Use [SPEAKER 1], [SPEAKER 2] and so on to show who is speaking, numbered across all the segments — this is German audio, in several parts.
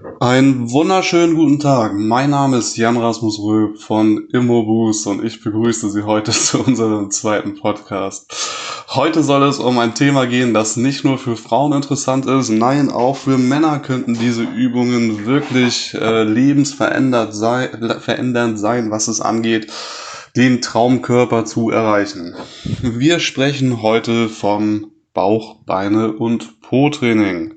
[SPEAKER 1] Einen wunderschönen guten Tag. Mein Name ist Jan Rasmus Röb von Immoboost und ich begrüße Sie heute zu unserem zweiten Podcast. Heute soll es um ein Thema gehen, das nicht nur für Frauen interessant ist, nein, auch für Männer könnten diese Übungen wirklich lebensverändernd sein, was es angeht, den Traumkörper zu erreichen. Wir sprechen heute vom Bauch-, Beine- und Po-Training.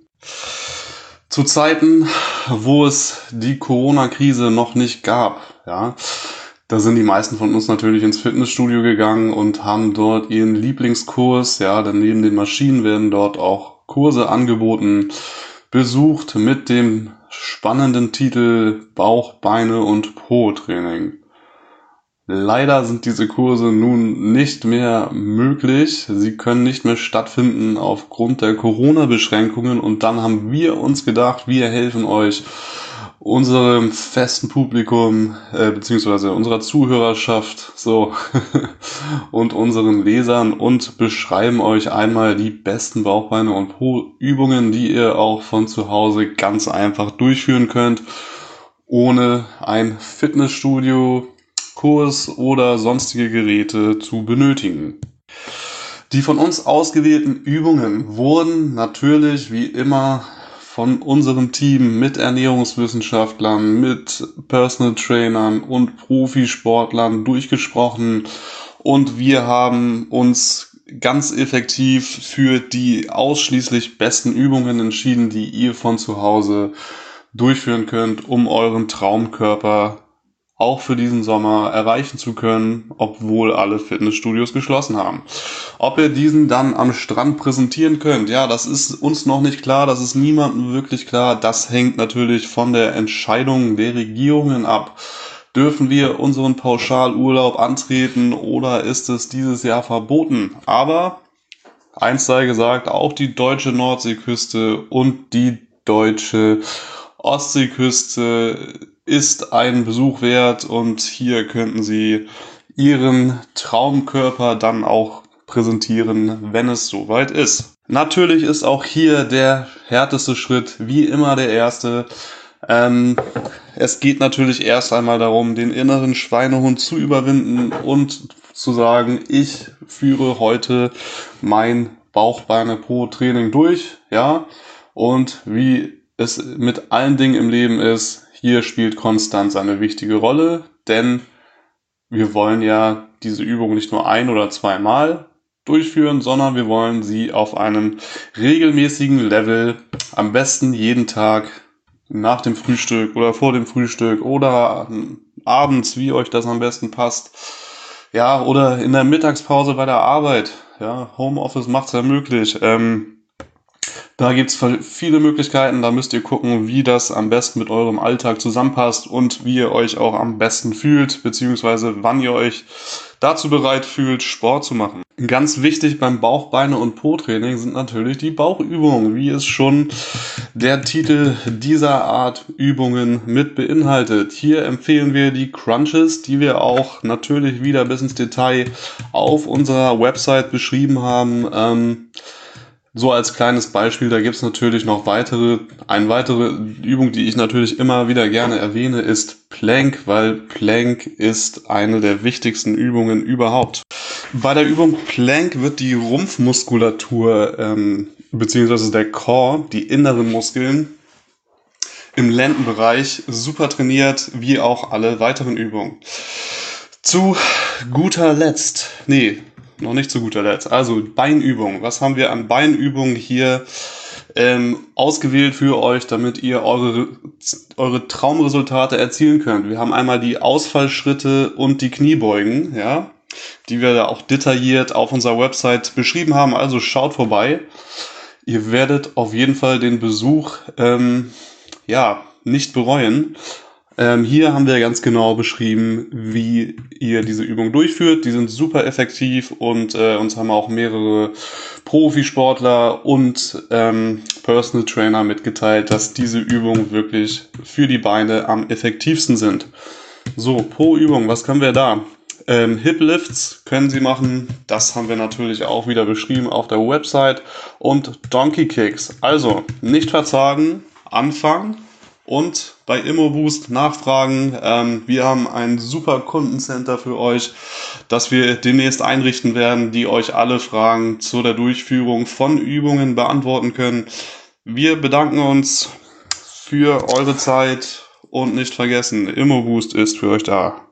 [SPEAKER 1] Zu Zeiten, wo es die Corona-Krise noch nicht gab, ja, da sind die meisten von uns natürlich ins Fitnessstudio gegangen und haben dort ihren Lieblingskurs, ja, dann neben den Maschinen werden dort auch Kurse angeboten, besucht mit dem spannenden Titel Bauch-, Beine- und Po-Training. Leider sind diese Kurse nun nicht mehr möglich. Sie können nicht mehr stattfinden aufgrund der Corona-Beschränkungen. Und dann haben wir uns gedacht, wir helfen euch, unserem festen Publikum, beziehungsweise unserer Zuhörerschaft, so, und unseren Lesern und beschreiben euch einmal die besten Bauchbeine und Po-Übungen, die ihr auch von zu Hause ganz einfach durchführen könnt, ohne ein Fitnessstudio, Kurs oder sonstige Geräte zu benötigen. Die von uns ausgewählten Übungen wurden natürlich wie immer von unserem Team mit Ernährungswissenschaftlern, mit Personal Trainern und Profisportlern durchgesprochen und wir haben uns ganz effektiv für die ausschließlich besten Übungen entschieden, die ihr von zu Hause durchführen könnt, um euren Traumkörper auch für diesen Sommer erreichen zu können, obwohl alle Fitnessstudios geschlossen haben. Ob ihr diesen dann am Strand präsentieren könnt, ja, das ist uns noch nicht klar, das ist niemandem wirklich klar. Das hängt natürlich von der Entscheidung der Regierungen ab. Dürfen wir unseren Pauschalurlaub antreten oder ist es dieses Jahr verboten? Aber eins sei gesagt, auch die deutsche Nordseeküste und die deutsche Ostseeküste ist ein Besuch wert und hier könnten Sie Ihren Traumkörper dann auch präsentieren, wenn es soweit ist. Natürlich ist auch hier der härteste Schritt wie immer der erste. Ähm, Es geht natürlich erst einmal darum, den inneren Schweinehund zu überwinden und zu sagen, ich führe heute mein Bauch-Beine-Po-Training durch, ja, und wie es mit allen Dingen im Leben ist, hier spielt Konstanz eine wichtige Rolle, denn wir wollen ja diese Übung nicht nur ein- oder zweimal durchführen, sondern wir wollen sie auf einem regelmäßigen Level, am besten jeden Tag nach dem Frühstück oder vor dem Frühstück oder abends, wie euch das am besten passt. Ja, oder in der Mittagspause bei der Arbeit. Ja, Homeoffice macht's ja möglich. Da gibt's viele Möglichkeiten, da müsst ihr gucken, wie das am besten mit eurem Alltag zusammenpasst und wie ihr euch auch am besten fühlt, beziehungsweise wann ihr euch dazu bereit fühlt, Sport zu machen. Ganz wichtig beim Bauch-, Beine- und Po-Training sind natürlich die Bauchübungen, wie es schon der Titel dieser Art Übungen mit beinhaltet. Hier empfehlen wir die Crunches, die wir auch natürlich wieder bis ins Detail auf unserer Website beschrieben haben. So als kleines Beispiel, da gibt es natürlich noch eine weitere Übung, die ich natürlich immer wieder gerne erwähne, ist Plank, weil Plank ist eine der wichtigsten Übungen überhaupt. Bei der Übung Plank wird die Rumpfmuskulatur beziehungsweise der Core, die inneren Muskeln im Lendenbereich super trainiert, wie auch alle weiteren Übungen. Zu guter Letzt, nee, noch nicht zu guter Letzt. Also Beinübungen. Was haben wir an Beinübungen hier ausgewählt für euch, damit ihr eure Traumresultate erzielen könnt? Wir haben einmal die Ausfallschritte und die Kniebeugen, ja, die wir da auch detailliert auf unserer Website beschrieben haben. Also schaut vorbei. Ihr werdet auf jeden Fall den Besuch ja nicht bereuen. Hier haben wir ganz genau beschrieben, wie ihr diese Übung durchführt. Die sind super effektiv und uns haben auch mehrere Profisportler und Personal Trainer mitgeteilt, dass diese Übungen wirklich für die Beine am effektivsten sind. So, pro Übung, was können wir da? Hip Lifts können Sie machen. Das haben wir natürlich auch wieder beschrieben auf der Website. Und Donkey Kicks. Also, nicht verzagen, anfangen und bei ImmoBoost nachfragen. Wir haben ein super Kundencenter für euch, das wir demnächst einrichten werden, die euch alle Fragen zu der Durchführung von Übungen beantworten können. Wir bedanken uns für eure Zeit und nicht vergessen, ImmoBoost ist für euch da.